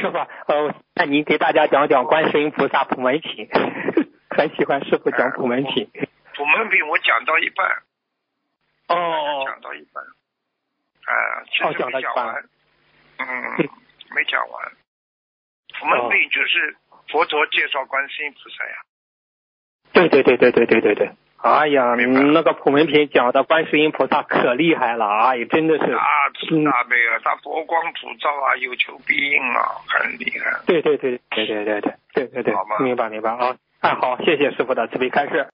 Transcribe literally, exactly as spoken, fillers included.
师傅，呃，那您给大家讲讲观世音菩萨普门品，很喜欢师傅讲普门品。 普门品我讲到一半。 哦。 讲到一半。啊，其实没讲完。嗯，没讲完。普门品就是佛陀介绍观世音菩萨呀。 对对对对对对对对。哎呀，那个普门品讲的观世音菩萨可厉害了，哎，真的是大慈大悲啊，他佛光普照啊，有求必应啊，很厉害。 对对对对对对对对对对，明白明白啊，哎好，谢谢师傅的慈悲开示。